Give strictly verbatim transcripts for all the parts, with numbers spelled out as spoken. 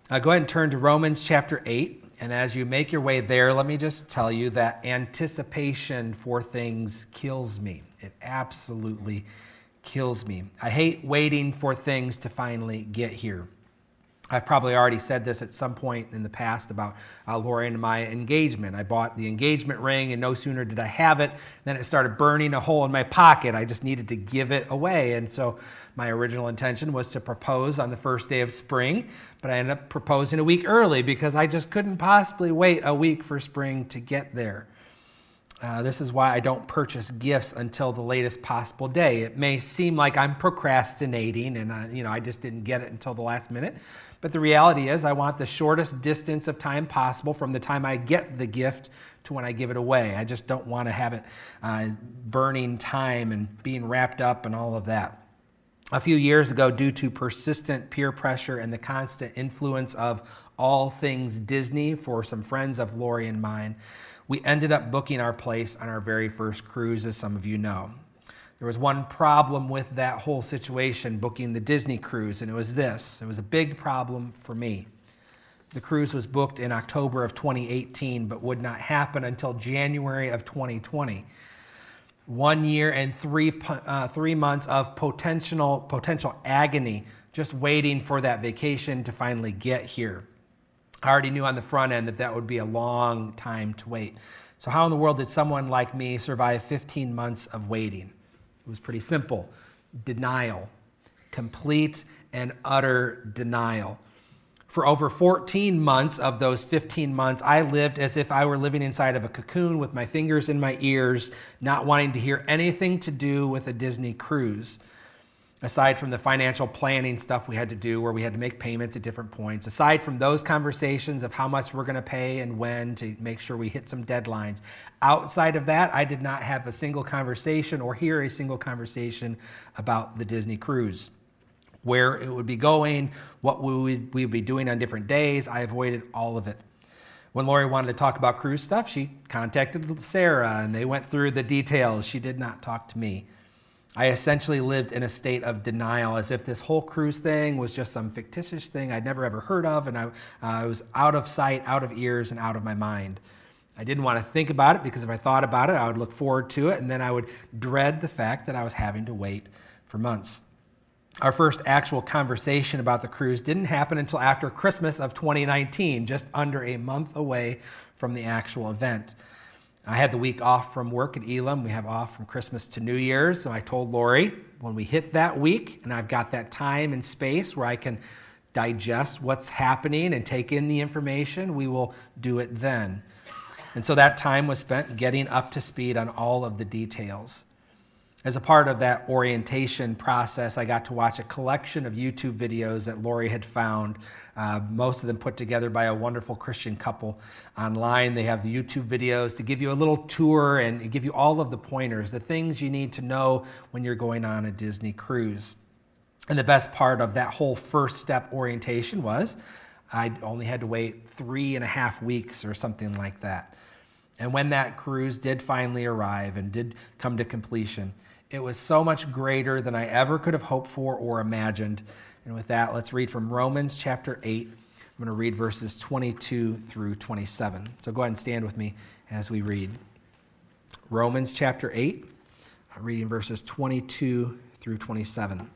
Uh, go ahead and turn to Romans chapter eight. And as you make your way there, let me just tell you that anticipation for things kills me. It absolutely kills me. I hate waiting for things to finally get here. I've probably already said this at some point in the past about uh, Lori and my engagement. I bought the engagement ring, and no sooner did I have it than it started burning a hole in my pocket. I just needed to give it away. And so my original intention was to propose on the first day of spring, but I ended up proposing a week early because I just couldn't possibly wait a week for spring to get there. Uh, this is why I don't purchase gifts until the latest possible day. It may seem like I'm procrastinating and I, you know, I just didn't get it until the last minute. But the reality is I want the shortest distance of time possible from the time I get the gift to when I give it away. I just don't want to have it uh, burning time and being wrapped up and all of that. A few years ago, due to persistent peer pressure and the constant influence of all things Disney for some friends of Lori and mine, we ended up booking our place on our very first cruise, as some of you know. There was one problem with that whole situation, booking the Disney cruise, and it was this. It was a big problem for me. The cruise was booked in October of twenty eighteen, but would not happen until January of twenty twenty. One year and three uh, three months of potential potential agony, just waiting for that vacation to finally get here. I already knew on the front end that that would be a long time to wait. So how in the world did someone like me survive fifteen months of waiting? It was pretty simple. Denial. Complete and utter denial. For over fourteen months of those fifteen months, I lived as if I were living inside of a cocoon with my fingers in my ears, not wanting to hear anything to do with a Disney cruise. Aside from the financial planning stuff we had to do where we had to make payments at different points, aside from those conversations of how much we're going to pay and when to make sure we hit some deadlines, outside of that, I did not have a single conversation or hear a single conversation about the Disney cruise. Where it would be going, what we would, we would be doing on different days, I avoided all of it. When Lori wanted to talk about cruise stuff, she contacted Sarah and they went through the details. She did not talk to me. I essentially lived in a state of denial, as if this whole cruise thing was just some fictitious thing I'd never ever heard of, and I, uh, I was out of sight, out of ears, and out of my mind. I didn't want to think about it because if I thought about it, I would look forward to it, and then I would dread the fact that I was having to wait for months. Our first actual conversation about the cruise didn't happen until after Christmas of twenty nineteen, just under a month away from the actual event. I had the week off from work at Elam. We have off from Christmas to New Year's. So I told Lori, when we hit that week and I've got that time and space where I can digest what's happening and take in the information, we will do it then. And so that time was spent getting up to speed on all of the details. As a part of that orientation process, I got to watch a collection of YouTube videos that Lori had found, uh, most of them put together by a wonderful Christian couple online. They have the YouTube videos to give you a little tour and give you all of the pointers, the things you need to know when you're going on a Disney cruise. And the best part of that whole first step orientation was I only had to wait three and a half weeks or something like that. And when that cruise did finally arrive and did come to completion, it was so much greater than I ever could have hoped for or imagined. And with that, let's read from Romans chapter eight. I'm going to read verses twenty-two through twenty-seven. So go ahead and stand with me as we read. Romans chapter eight, reading verses twenty-two through twenty-seven.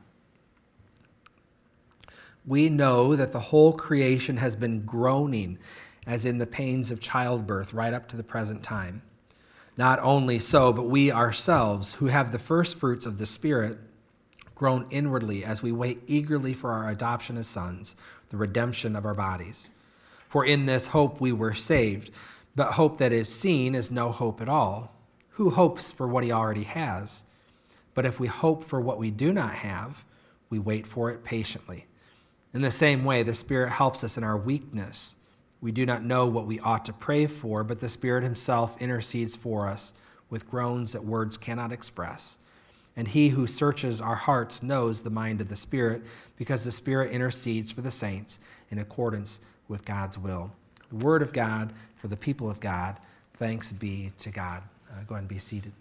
We know that the whole creation has been groaning as in the pains of childbirth right up to the present time. Not only so, but we ourselves, who have the first fruits of the Spirit, groan inwardly as we wait eagerly for our adoption as sons, the redemption of our bodies. For in this hope we were saved, but hope that is seen is no hope at all. Who hopes for what he already has? But if we hope for what we do not have, we wait for it patiently. In the same way, the Spirit helps us in our weakness. We do not know what we ought to pray for, but the Spirit himself intercedes for us with groans that words cannot express. And he who searches our hearts knows the mind of the Spirit, because the Spirit intercedes for the saints in accordance with God's will. The word of God for the people of God. Thanks be to God. Uh, go ahead and be seated.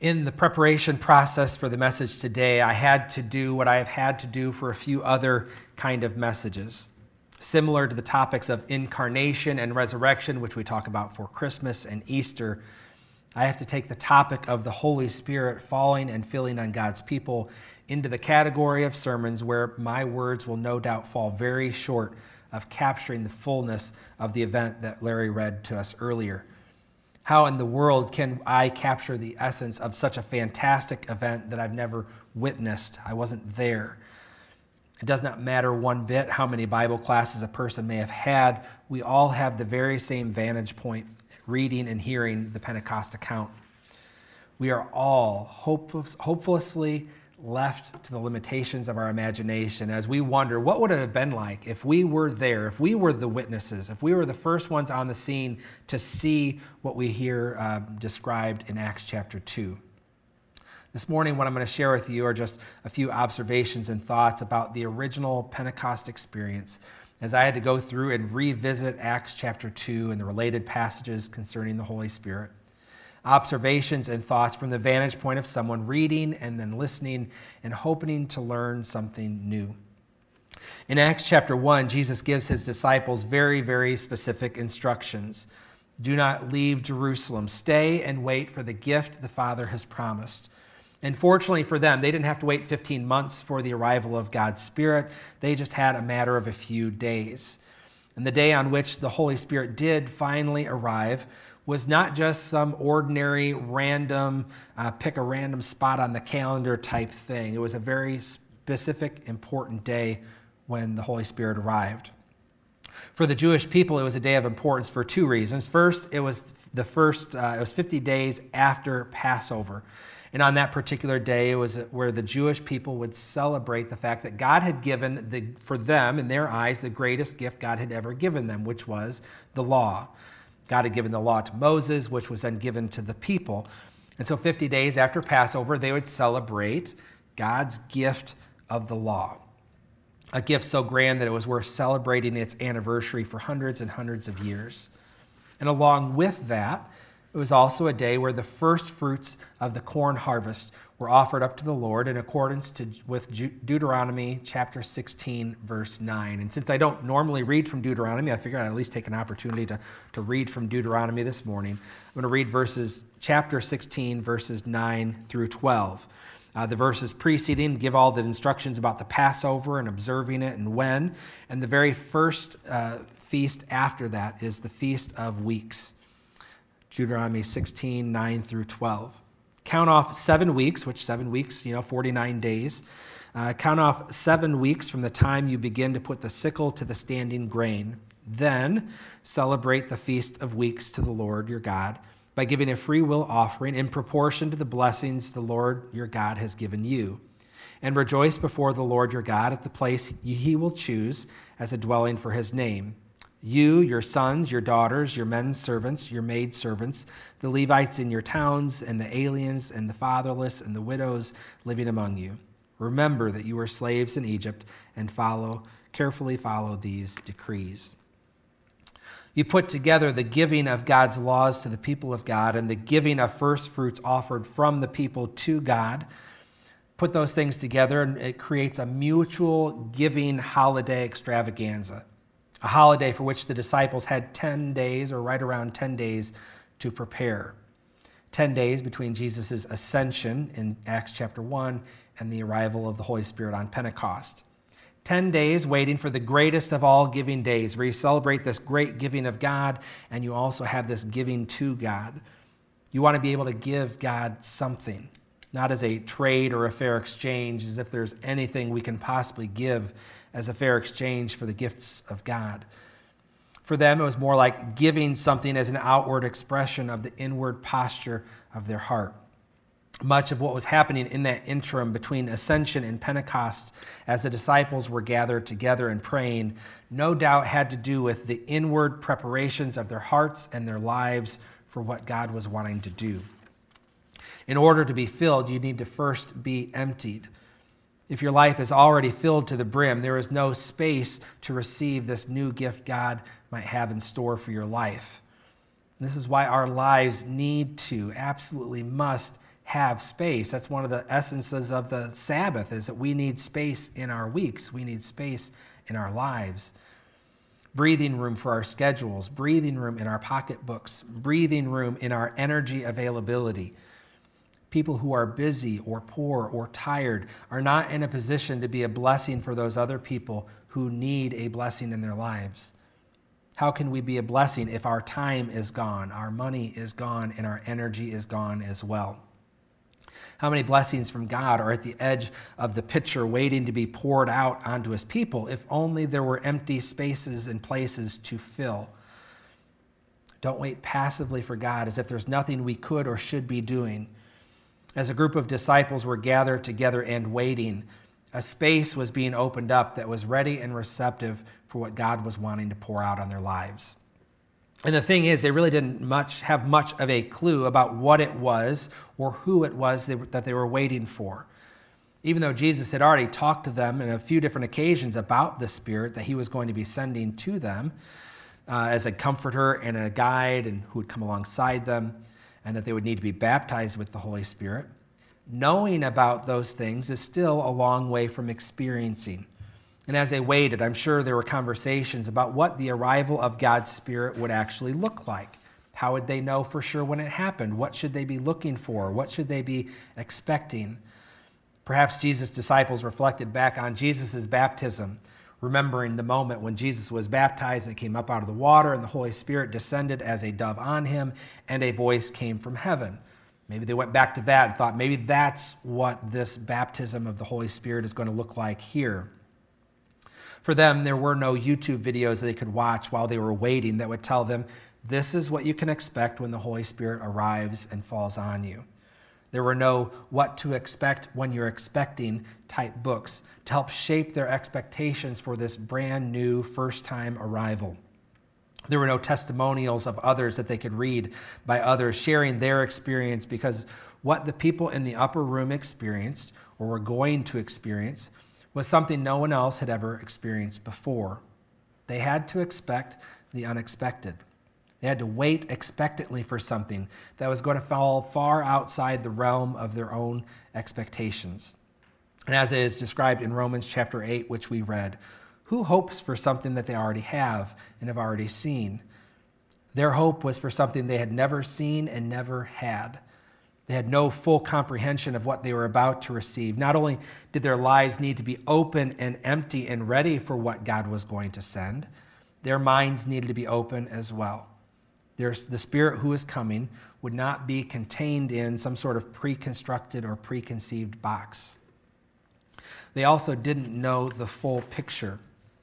In the preparation process for the message today, I had to do what I have had to do for a few other kind of messages. Similar to the topics of incarnation and resurrection, which we talk about for Christmas and Easter, I have to take the topic of the Holy Spirit falling and filling on God's people into the category of sermons where my words will no doubt fall very short of capturing the fullness of the event that Larry read to us earlier. How in the world can I capture the essence of such a fantastic event that I've never witnessed? I wasn't there. It does not matter one bit how many Bible classes a person may have had. We all have the very same vantage point, reading and hearing the Pentecost account. We are all hopeless, hopelessly left to the limitations of our imagination as we wonder, what would it have been like if we were there, if we were the witnesses, if we were the first ones on the scene to see what we hear uh, described in Acts chapter two. This morning, what I'm going to share with you are just a few observations and thoughts about the original Pentecost experience as I had to go through and revisit Acts chapter two and the related passages concerning the Holy Spirit. Observations and thoughts from the vantage point of someone reading and then listening and hoping to learn something new. In Acts chapter one, Jesus gives his disciples very, very specific instructions. Do not leave Jerusalem. Stay and wait for the gift the Father has promised. And fortunately for them, they didn't have to wait fifteen months for the arrival of God's Spirit. They just had a matter of a few days. And the day on which the Holy Spirit did finally arrive was not just some ordinary, random, uh, pick a random spot on the calendar type thing. It was a very specific, important day when the Holy Spirit arrived. For the Jewish people, it was a day of importance for two reasons. First, it was the first, uh, it was fifty days after Passover. And on that particular day, it was where the Jewish people would celebrate the fact that God had given, the, for them, in their eyes, the greatest gift God had ever given them, which was the law. God had given the law to Moses, which was then given to the people. And so fifty days after Passover, they would celebrate God's gift of the law. A gift so grand that it was worth celebrating its anniversary for hundreds and hundreds of years. And along with that, it was also a day where the first fruits of the corn harvest were offered up to the Lord in accordance to, with Deuteronomy chapter sixteen, verse nine. And since I don't normally read from Deuteronomy, I figured I'd at least take an opportunity to, to read from Deuteronomy this morning. I'm going to read verses, chapter sixteen, verses nine through twelve. Uh, the verses preceding give all the instructions about the Passover and observing it and when. And the very first uh, feast after that is the Feast of Weeks. Deuteronomy sixteen, nine through twelve. Count off seven weeks, which seven weeks, you know, forty-nine days. Uh, count off seven weeks from the time you begin to put the sickle to the standing grain. Then celebrate the Feast of Weeks to the Lord your God by giving a free will offering in proportion to the blessings the Lord your God has given you. And rejoice before the Lord your God at the place he will choose as a dwelling for his name. You, your sons, your daughters, your men servants, your maid servants, the Levites in your towns, and the aliens, and the fatherless, and the widows living among you. Remember that you were slaves in Egypt, and follow, carefully follow these decrees. You put together the giving of God's laws to the people of God and the giving of first fruits offered from the people to God. Put those things together, and it creates a mutual giving holiday extravaganza. A holiday for which the disciples had ten days, or right around ten days, to prepare. ten days between Jesus' ascension in Acts chapter one and the arrival of the Holy Spirit on Pentecost. ten days waiting for the greatest of all giving days, where you celebrate this great giving of God, and you also have this giving to God. You want to be able to give God something, not as a trade or a fair exchange, as if there's anything we can possibly give as a fair exchange for the gifts of God. For them, it was more like giving something as an outward expression of the inward posture of their heart. Much of what was happening in that interim between Ascension and Pentecost, as the disciples were gathered together and praying, no doubt had to do with the inward preparations of their hearts and their lives for what God was wanting to do. In order to be filled, you need to first be emptied. If your life is already filled to the brim, there is no space to receive this new gift God might have in store for your life. And this is why our lives need to, absolutely must, have space. That's one of the essences of the Sabbath, is that we need space in our weeks. We need space in our lives. Breathing room for our schedules, breathing room in our pocketbooks, breathing room in our energy availability. People who are busy or poor or tired are not in a position to be a blessing for those other people who need a blessing in their lives. How can we be a blessing if our time is gone, our money is gone, and our energy is gone as well? How many blessings from God are at the edge of the pitcher waiting to be poured out onto his people if only there were empty spaces and places to fill? Don't wait passively for God as if there's nothing we could or should be doing. As a group of disciples were gathered together and waiting, a space was being opened up that was ready and receptive for what God was wanting to pour out on their lives. And the thing is, they really didn't much have much of a clue about what it was or who it was they, that they were waiting for. Even though Jesus had already talked to them on a few different occasions about the Spirit that he was going to be sending to them uh, as a comforter and a guide, and who would come alongside them, and that they would need to be baptized with the Holy Spirit. Knowing about those things is still a long way from experiencing. And as they waited, I'm sure there were conversations about what the arrival of God's Spirit would actually look like. How would they know for sure when it happened? What should they be looking for? What should they be expecting? Perhaps Jesus' disciples reflected back on Jesus' baptism, remembering the moment when Jesus was baptized and came up out of the water and the Holy Spirit descended as a dove on him and a voice came from heaven. Maybe they went back to that and thought maybe that's what this baptism of the Holy Spirit is going to look like here. For them, there were no YouTube videos they could watch while they were waiting that would tell them, this is what you can expect when the Holy Spirit arrives and falls on you. There were no what to expect when you're expecting type books to help shape their expectations for this brand new first-time arrival. There were no testimonials of others that they could read by others sharing their experience, because what the people in the upper room experienced or were going to experience was something no one else had ever experienced before. They had to expect the unexpected. They had to wait expectantly for something that was going to fall far outside the realm of their own expectations. And as it is described in Romans chapter eight, which we read, who hopes for something that they already have and have already seen? Their hope was for something they had never seen and never had. They had no full comprehension of what they were about to receive. Not only did their lives need to be open and empty and ready for what God was going to send, their minds needed to be open as well. There's, the Spirit who is coming would not be contained in some sort of pre-constructed or preconceived box. They also didn't know the full picture.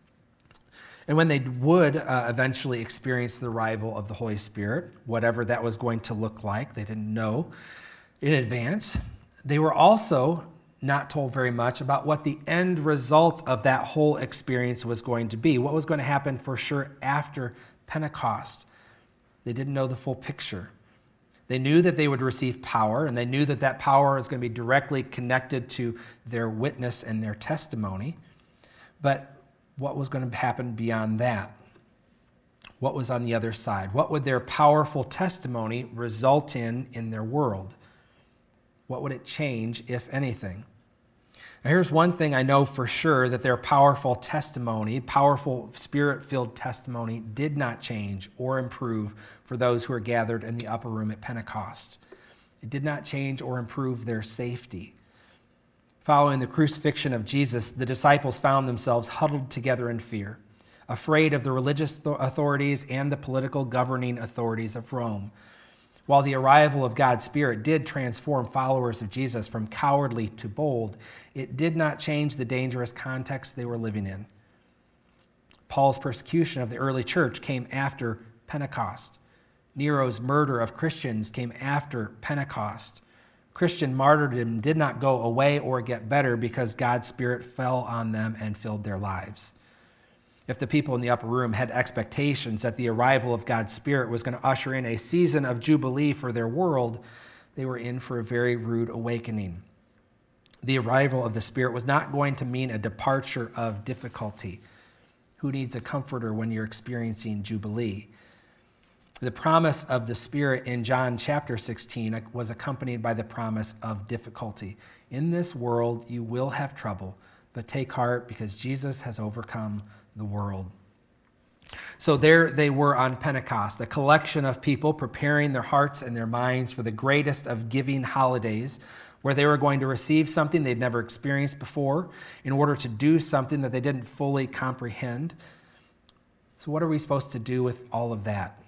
And when they would uh, eventually experience the arrival of the Holy Spirit, whatever that was going to look like, they didn't know in advance. They were also not told very much about what the end result of that whole experience was going to be, what was going to happen for sure after Pentecost. They didn't know the full picture. They knew that they would receive power, and they knew that that power was going to be directly connected to their witness and their testimony. But what was going to happen beyond that? What was on the other side? What would their powerful testimony result in in their world? What would it change, if anything? Now, here's one thing I know for sure, that their powerful testimony, powerful Spirit-filled testimony, did not change or improve for those who were gathered in the upper room at Pentecost. It did not change or improve their safety. Following the crucifixion of Jesus, the disciples found themselves huddled together in fear, afraid of the religious authorities and the political governing authorities of Rome. While the arrival of God's Spirit did transform followers of Jesus from cowardly to bold, it did not change the dangerous context they were living in. Paul's persecution of the early church came after Pentecost. Nero's murder of Christians came after Pentecost. Christian martyrdom did not go away or get better because God's Spirit fell on them and filled their lives. If the people in the upper room had expectations that the arrival of God's Spirit was going to usher in a season of jubilee for their world, they were in for a very rude awakening. The arrival of the Spirit was not going to mean a departure of difficulty. Who needs a comforter when you're experiencing jubilee? The promise of the Spirit in John chapter sixteen was accompanied by the promise of difficulty. In this world you will have trouble, but take heart because Jesus has overcome the world. So there they were on Pentecost, a collection of people preparing their hearts and their minds for the greatest of giving holidays, where they were going to receive something they'd never experienced before in order to do something that they didn't fully comprehend. So what are we supposed to do with all of that?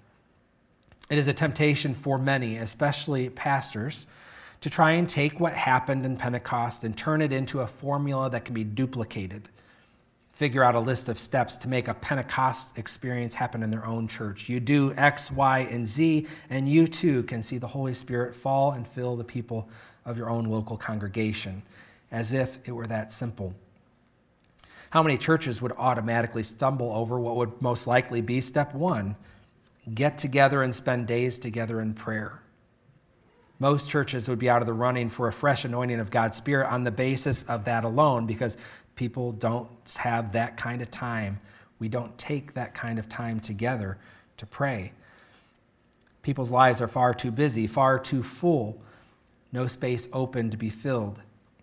It is a temptation for many, especially pastors, to try and take what happened in Pentecost and turn it into a formula that can be duplicated. Figure out a list of steps to make a Pentecost experience happen in their own church. You do X, Y, and Z, and you too can see the Holy Spirit fall and fill the people of your own local congregation, as if it were that simple. How many churches would automatically stumble over what would most likely be step one? Get together and spend days together in prayer. Most churches would be out of the running for a fresh anointing of God's Spirit on the basis of that alone, because people don't have that kind of time. We don't take that kind of time together to pray. People's lives are far too busy, far too full, no space open to be filled.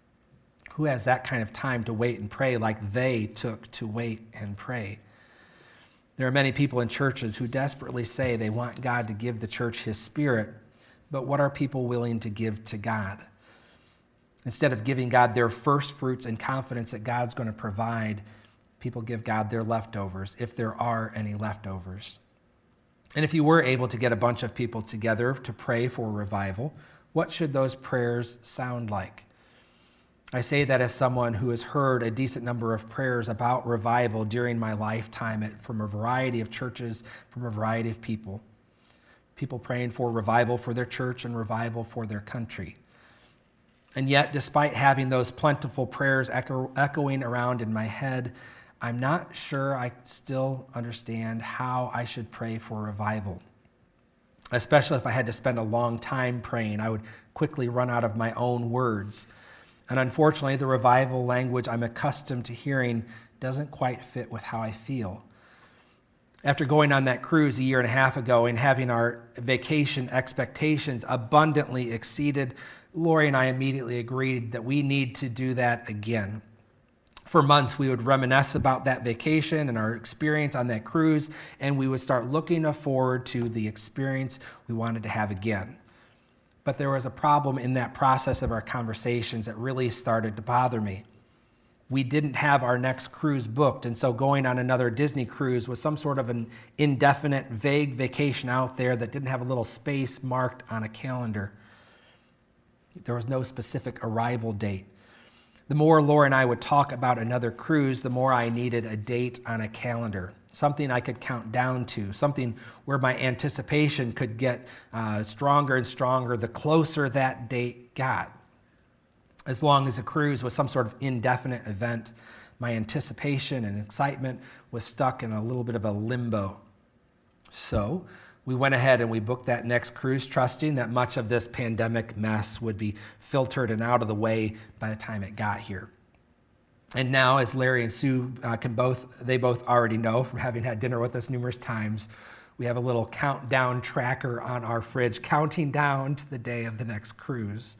Who has that kind of time to wait and pray like they took to wait and pray? There are many people in churches who desperately say they want God to give the church His Spirit, but what are people willing to give to God? Instead of giving God their first fruits and confidence that God's going to provide, people give God their leftovers, if there are any leftovers. And if you were able to get a bunch of people together to pray for revival, what should those prayers sound like? I say that as someone who has heard a decent number of prayers about revival during my lifetime from a variety of churches, from a variety of people. People praying for revival for their church and revival for their country. And yet, despite having those plentiful prayers echo, echoing around in my head, I'm not sure I still understand how I should pray for revival. Especially if I had to spend a long time praying, I would quickly run out of my own words. And unfortunately, the revival language I'm accustomed to hearing doesn't quite fit with how I feel. After going on that cruise a year and a half ago and having our vacation expectations abundantly exceeded, Lori and I immediately agreed that we need to do that again. For months, we would reminisce about that vacation and our experience on that cruise, and we would start looking forward to the experience we wanted to have again. But there was a problem in that process of our conversations that really started to bother me. We didn't have our next cruise booked, and so going on another Disney cruise was some sort of an indefinite, vague vacation out there that didn't have a little space marked on a calendar. There was no specific arrival date. The more Laura and I would talk about another cruise, the more I needed a date on a calendar, something I could count down to, something where my anticipation could get uh, stronger and stronger the closer that date got. As long as the cruise was some sort of indefinite event, my anticipation and excitement was stuck in a little bit of a limbo. So we went ahead and we booked that next cruise, trusting that much of this pandemic mess would be filtered and out of the way by the time it got here. And now, as Larry and Sue uh, can both, they both already know from having had dinner with us numerous times, we have a little countdown tracker on our fridge, counting down to the day of the next cruise.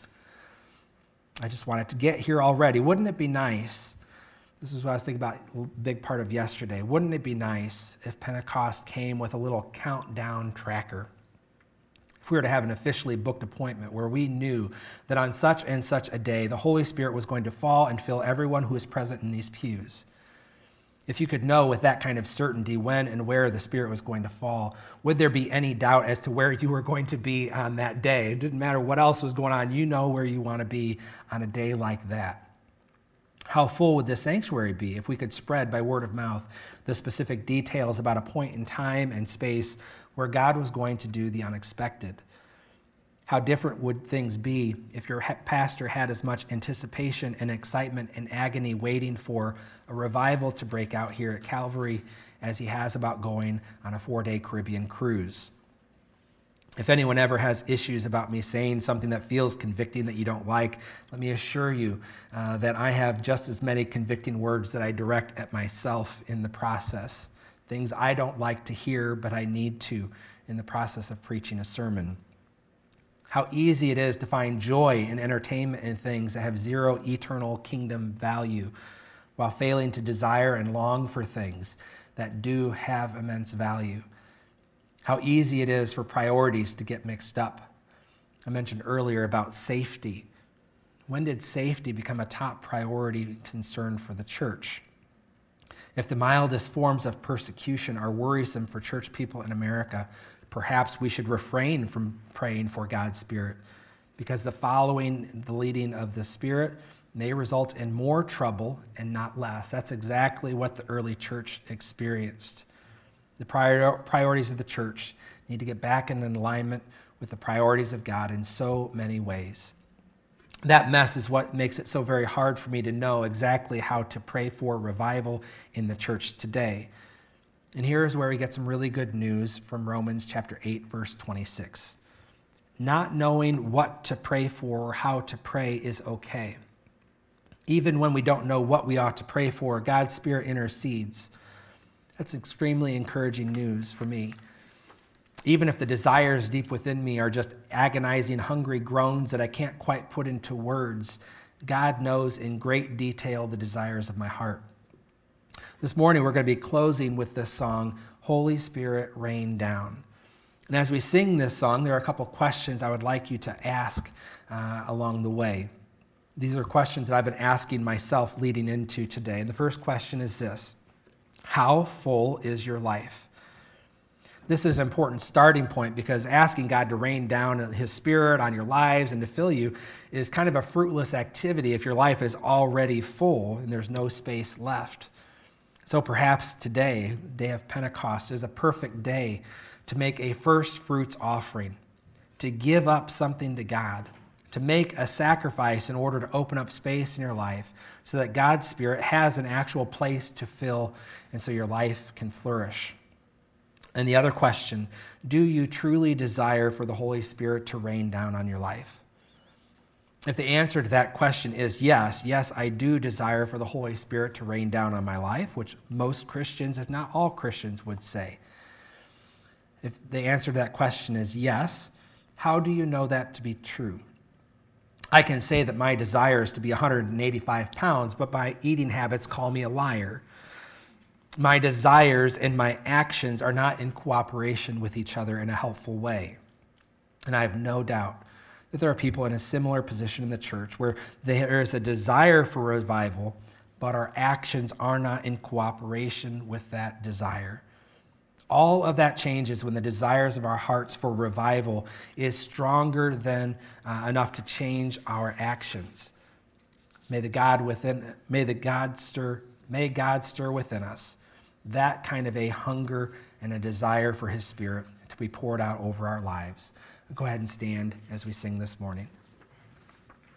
I just wanted to get here already. Wouldn't it be nice? This is what I was thinking about, a big part of yesterday. Wouldn't it be nice if Pentecost came with a little countdown tracker? If we were to have an officially booked appointment where we knew that on such and such a day, the Holy Spirit was going to fall and fill everyone who is present in these pews. If you could know with that kind of certainty when and where the Spirit was going to fall, would there be any doubt as to where you were going to be on that day? It didn't matter what else was going on. You know where you want to be on a day like that. How full would this sanctuary be if we could spread by word of mouth the specific details about a point in time and space where God was going to do the unexpected? How different would things be if your pastor had as much anticipation and excitement and agony waiting for a revival to break out here at Calvary as he has about going on a four-day Caribbean cruise? If anyone ever has issues about me saying something that feels convicting that you don't like, let me assure you uh, that I have just as many convicting words that I direct at myself in the process. Things I don't like to hear, but I need to in the process of preaching a sermon. How easy it is to find joy and entertainment in things that have zero eternal kingdom value, while failing to desire and long for things that do have immense value. How easy it is for priorities to get mixed up. I mentioned earlier about safety. When did safety become a top priority concern for the church? If the mildest forms of persecution are worrisome for church people in America, perhaps we should refrain from praying for God's Spirit, because the following the leading of the Spirit may result in more trouble and not less. That's exactly what the early church experienced. The prior, priorities of the church need to get back in alignment with the priorities of God in so many ways. That mess is what makes it so very hard for me to know exactly how to pray for revival in the church today. And here's where we get some really good news from Romans chapter eight, verse twenty-six. Not knowing what to pray for or how to pray is okay. Even when we don't know what we ought to pray for, God's Spirit intercedes. That's extremely encouraging news for me. Even if the desires deep within me are just agonizing, hungry groans that I can't quite put into words, God knows in great detail the desires of my heart. This morning, we're going to be closing with this song, Holy Spirit, Rain Down. And as we sing this song, there are a couple questions I would like you to ask uh, along the way. These are questions that I've been asking myself leading into today. And the first question is this: how full is your life? This is an important starting point, because asking God to rain down His Spirit on your lives and to fill you is kind of a fruitless activity if your life is already full and there's no space left. So perhaps today, day of Pentecost, is a perfect day to make a first fruits offering, to give up something to God, to make a sacrifice in order to open up space in your life so that God's Spirit has an actual place to fill and so your life can flourish. And the other question, do you truly desire for the Holy Spirit to rain down on your life? If the answer to that question is yes, yes, I do desire for the Holy Spirit to rain down on my life, which most Christians, if not all Christians, would say. If the answer to that question is yes, how do you know that to be true? I can say that my desire is to be one hundred eighty-five pounds, but my eating habits call me a liar. My desires and my actions are not in cooperation with each other in a helpful way. And I have no doubt that there are people in a similar position in the church where there is a desire for revival, but our actions are not in cooperation with that desire. All of that changes when the desires of our hearts for revival is stronger than uh, enough to change our actions. May the God within, may the God stir, may God stir within us that kind of a hunger and a desire for His Spirit to be poured out over our lives. Go ahead and stand as we sing this morning.